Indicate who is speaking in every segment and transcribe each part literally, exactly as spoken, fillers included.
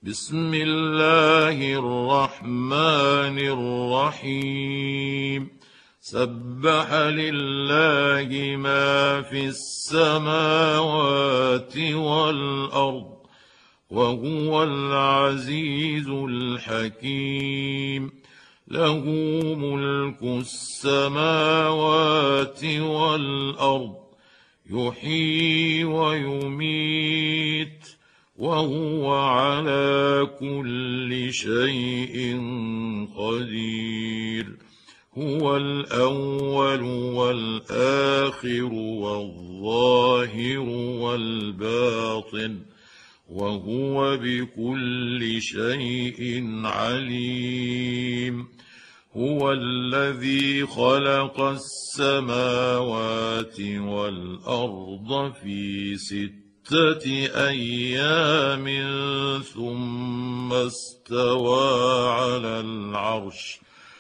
Speaker 1: بسم الله الرحمن الرحيم سبح لله ما في السماوات والأرض وهو العزيز الحكيم له ملك السماوات والأرض يحيي ويميت وهو على كل شيء قدير هو الأول والآخر والظاهر والباطن وهو بكل شيء عليم هو الذي خلق السماوات والأرض في ستة أيام ثم استوى على العرش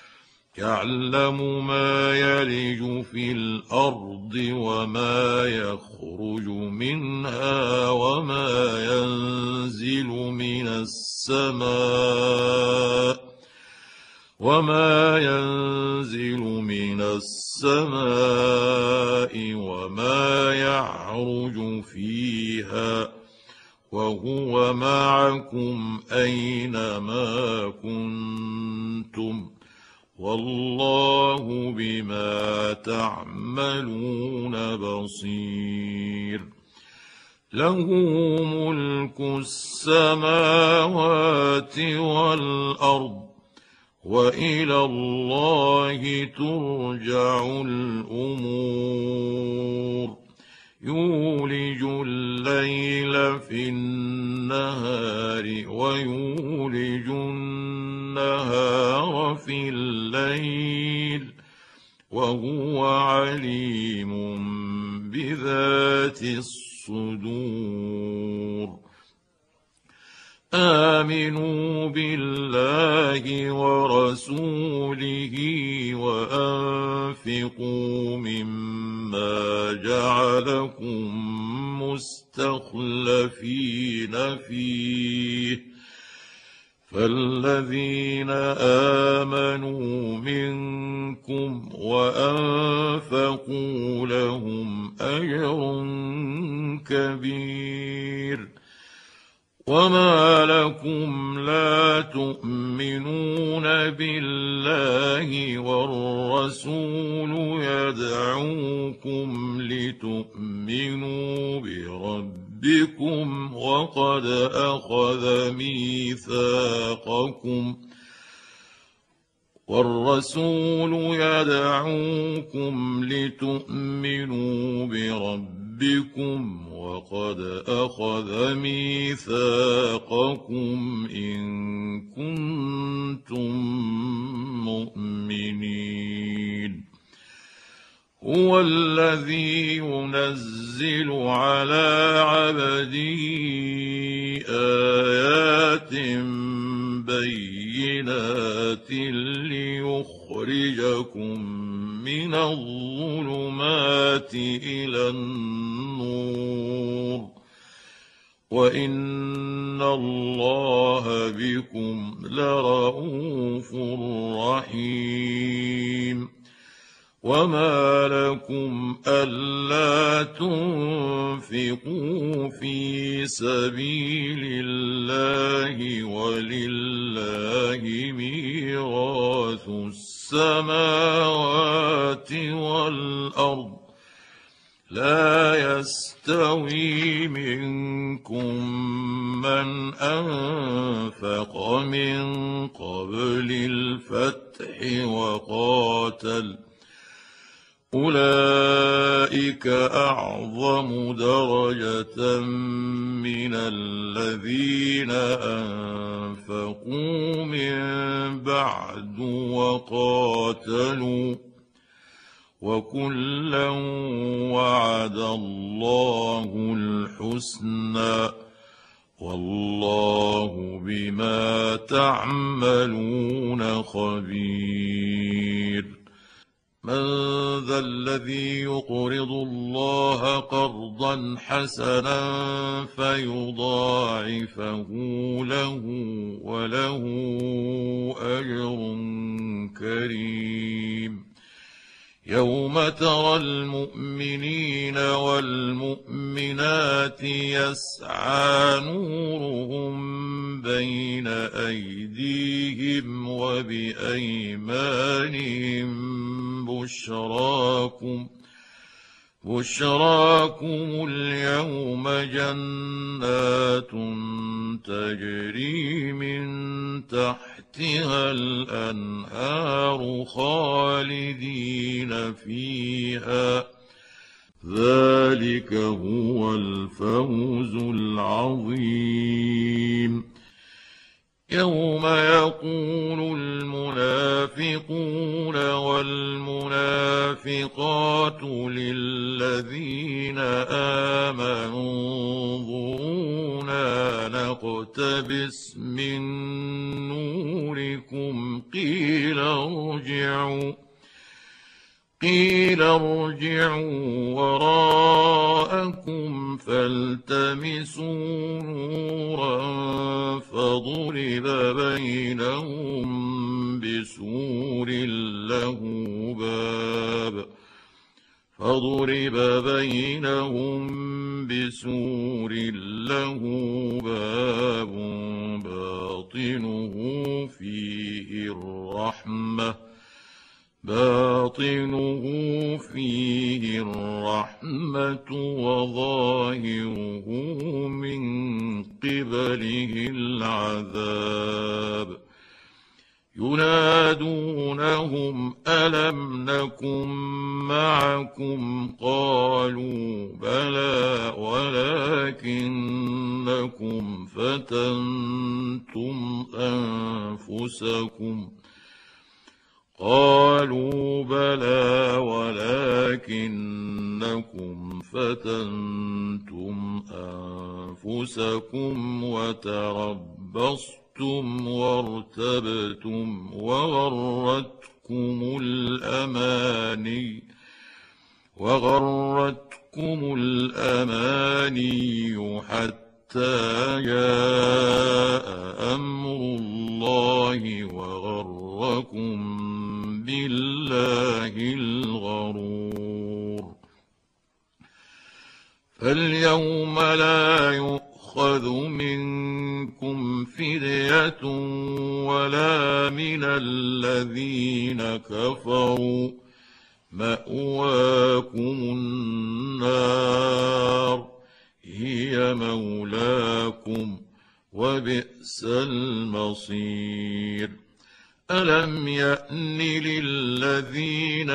Speaker 1: يعلم ما يلج في الأرض وما يخرج منها وما ينزل من السماء وما ينزل من السماء وما يعرج فيها وهو معكم أينما كنتم والله بما تعملون بصير له ملك السماوات والأرض وإلى الله ترجع الأمور يولج الليل في النهار ويولج النهار في الليل وهو عليم بذات الصدور آمنوا بالله ورسوله وأنفقوا مما جعلكم مستخلفين فيه فالذين آمنوا منكم وأنفقوا لهم أجر كبير وما لكم لا تؤمنون بالله والرسول يدعوكم لتؤمنوا بربكم وقد أخذ ميثاقكم والرسول يدعوكم لتؤمنوا بربكم وقد أخذ ميثاقكم إن كنتم مؤمنين هو الذي ينزل على عبده آيات بينات ليخرجكم من الظلمات إلى النور وإن الله بكم لرءوف رحيم وما لكم ألا تنفقوا في سبيل الله ولله ميراث السماوات والأرض لا يستوي منكم من أنفق من قبل الفتح وقاتل أولئك أعظم درجة من الذين أنفقوا من بعد وقاتلوا وكلا وعد الله الحسنى والله بما تعملون خبير من ذا الذي يقرض الله قرضا حسنا فيضاعفه له وله أجر كريم. يوم ترى المؤمنين والمؤمنات يسعى نورهم بين أيديهم وبأيمانهم بشراكم بشراكم اليوم جنات تجري من تحتها الأنهار خالدين فيها ذلك هو الفوز العظيم. يوم يقول المنافقون والمنافقات للذين آمنوا انظرونا نقتبس من نوركم قيل ارجعوا قيل ارجعوا وراءكم فالتمسوا نورا فضرب بينهم بسور له باب فضرب بينهم بسور له باب باطنه فيه الرحمة باطنه فيه الرحمة وظاهره من قبله العذاب. ينادونهم ألم نكن معكم قالوا بلى ولكنكم فتنتم أنفسكم قالوا بلى ولكنكم فتنتم أنفسكم وتربصتم وارتبتم وغرتكم الأماني وغرتكم الأماني حتى جاء أمر الله وغركم بالله الغرور. فاليوم لا يؤخذ منكم فدية ولا من الذين كفروا مأواكم النار هي مولاكم وبئس المصير. ألم يأن للذين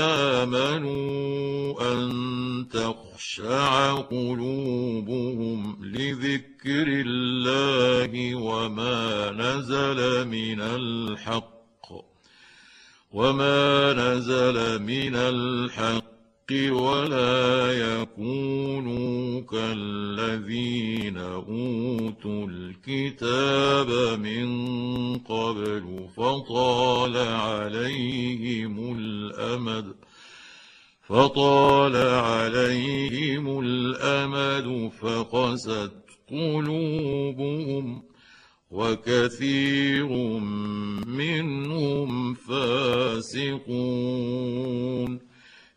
Speaker 1: آمنوا أن تخشع قلوبهم لذكر الله وما نزل من الحق وما نزل من الحق ولا يكونوا كالذين أوتوا الكتاب من قبل فطال عليهم الأمد فطال عليهم الأمد فقست قلوبهم وكثير منهم فاسقون.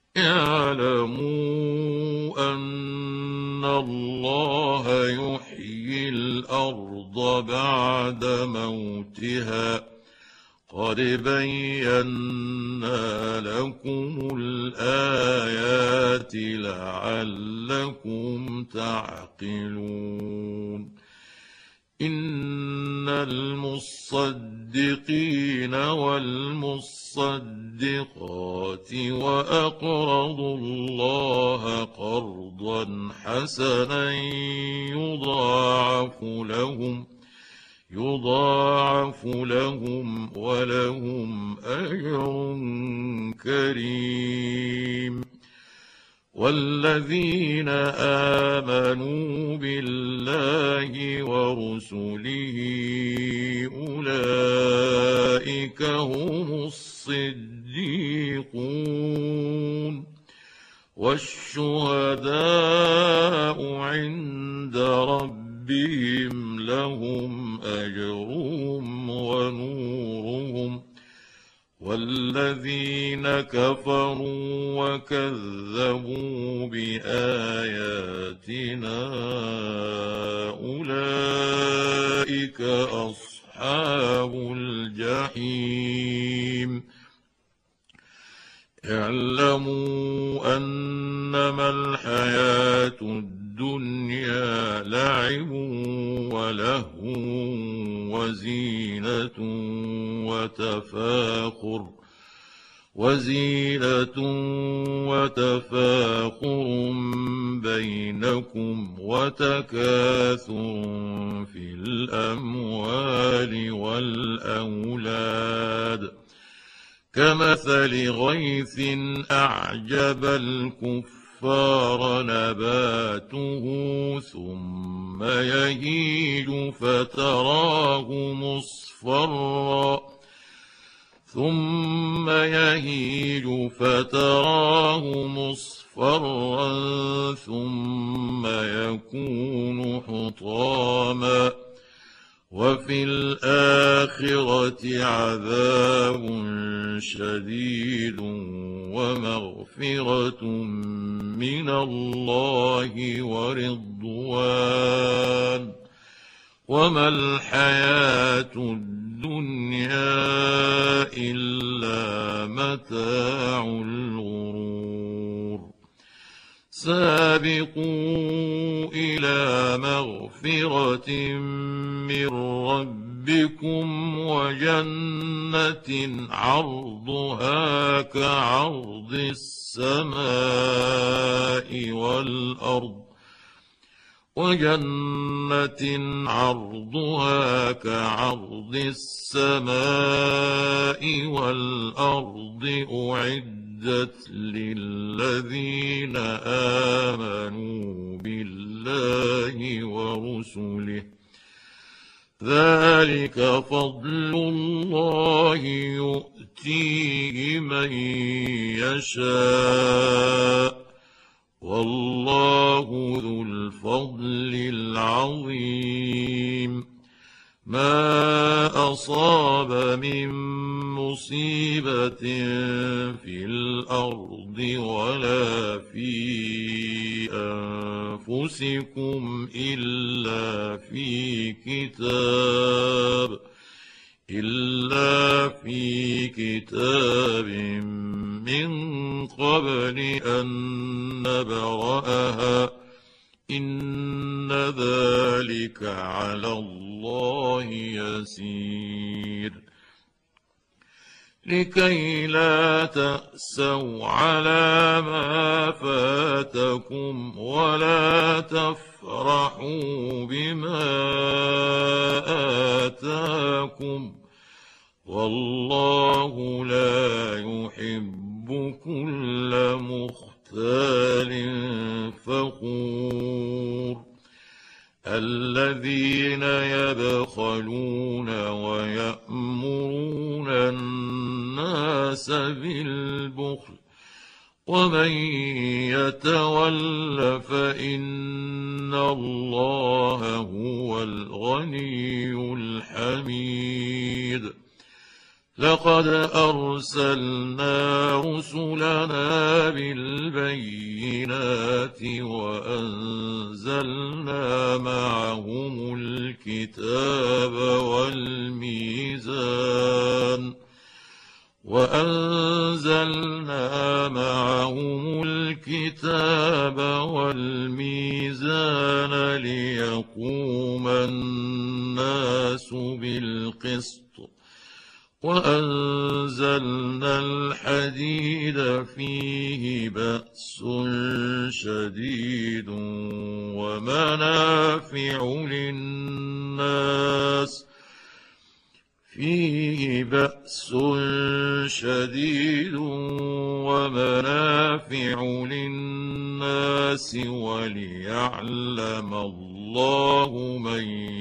Speaker 1: اعلموا أن الله يحيي الأرض بعد موتها قد بينا لكم الآيات لعلكم تعقلون. إن المصدقين والمصدقات وأقرضوا الله قرضا حسنا يضاعف لهم يضاعف لهم ولهم أجر كريم. والذين آمنوا بالله ورسله أولئك هم الصديقون والشهداء عند ربهم لهم أجرهم ونورهم، والذين كفروا وكذبوا بآياتنا أولئك أصحاب الجحيم. اعلموا أنما الحياة الدنيا لعب ولهو وزينة وتفاخر وزينة وتفاخر بينكم وتكاثر في الأموال والأولاد، كمثل غيث أعجب الكفار نباته ثم يهيج فتراه مصفرا ثم يهيج فتراه مصفرا ثم يكون حطاما، وفي الآخرة عذاب شديد ومغفرة من الله ورضوان، وما الحياة الدنيا إلا متاع الغرور. سابقوا إلى مغفرة من ربكم وجنة عرضها كعرض السماء والأرض وجنة عرضها كعرض السماء والأرض أعدت للذين آمنوا بالله ورسله، ذلك فضل الله يؤتيه من يشاء، والله ذو الفضل العظيم. ما أصاب من مصيبة في الأرض ولا في أنفسكم إلا في كتاب إلا في كتاب من قبل أن نبرأها، إن ذلك على الله يسير. لكي لا تأسوا على ما فاتكم ولا تفرحوا بما آتاكم، والله لا يحب كل مختال فخور. الذين يبخلون ويأمرون الناس بالبخل، ومن يتول فإن الله هو الغني الحميد. لقد أرسلنا رسلنا بالبينات وأنزلنا معهم الكتاب والميزان وأنزلنا معهم الكتاب والميزان ليقوم الناس بالقسط، وأنزلنا الحديد فيه بأس شديد ومنافع للناس فيه بأس شديد ومنافع للناس وليعلم الله من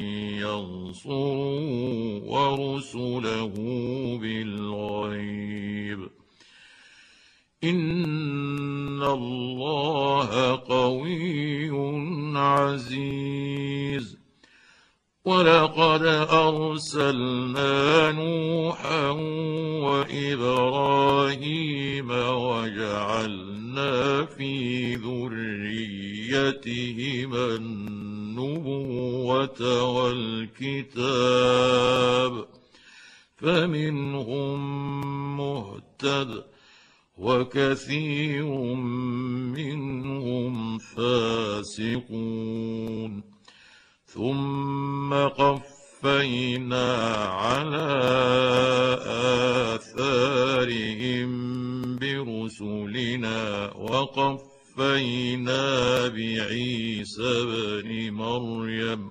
Speaker 1: ينصره ورسله بالغيب، إن الله قوي عزيز. ولقد أرسلنا نوحا وإبراهيم وجعلنا في ذريتهما النبوة والكتاب فمنهم مهتد وكثير منهم فاسقون. ثم قفينا على آثارهم برسلنا وقفينا بعيسى بن مريم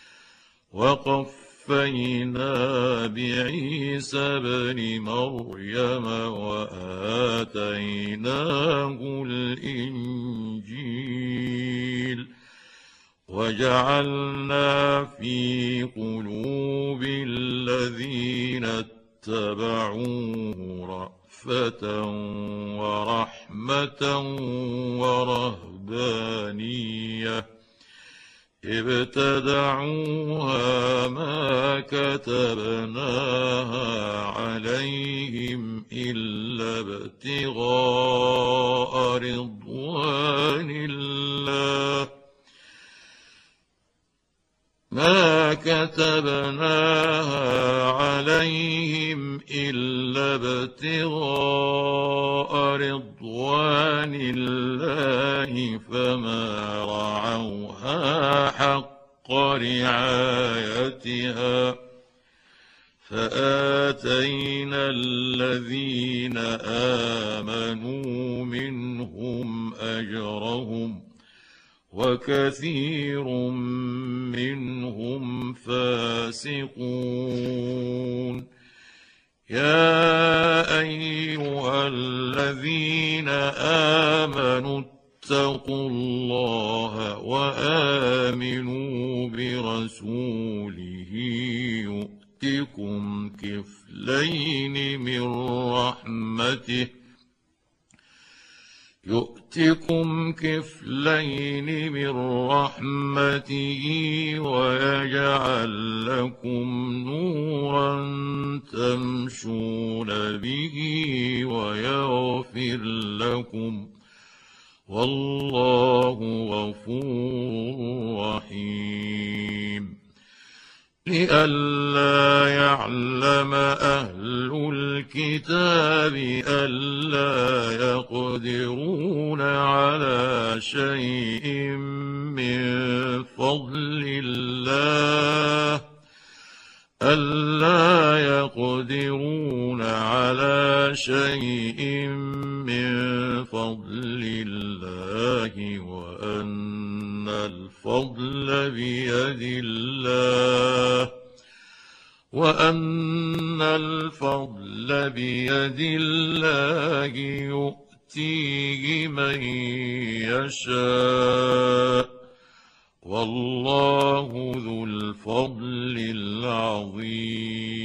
Speaker 1: وقفينا بعيسى بن مريم وآتيناه الإنجيل وجعلنا في قلوب الذين اتبعوه رأفة ورحمة ورهبانية ابتدعوها ما كتبناها عليهم إلا ابتغاء رضوان الله ما كتبناها عليهم إلا ابتغاء رضوان الله فما رعوها حق رعايتها فآتينا الذين آمنوا منهم أجرهم وكثير منهم فاسقون. يا أيها الذين آمنوا اتقوا الله وآمنوا برسوله يؤتكم كفلين من رحمته يؤتكم كفلين من رحمته ويجعل لكم نورا تمشون به ويغفر لكم والله غفور رحيم. لئلا يعلم أهل الكتاب ألا يقدرون على شيء من فضل الله ألا يقدرون على شيء من فضل الله وأن الفضل بيد الله وأن الفضل بيد الله يؤتيه من يشاء والله ذو الفضل العظيم.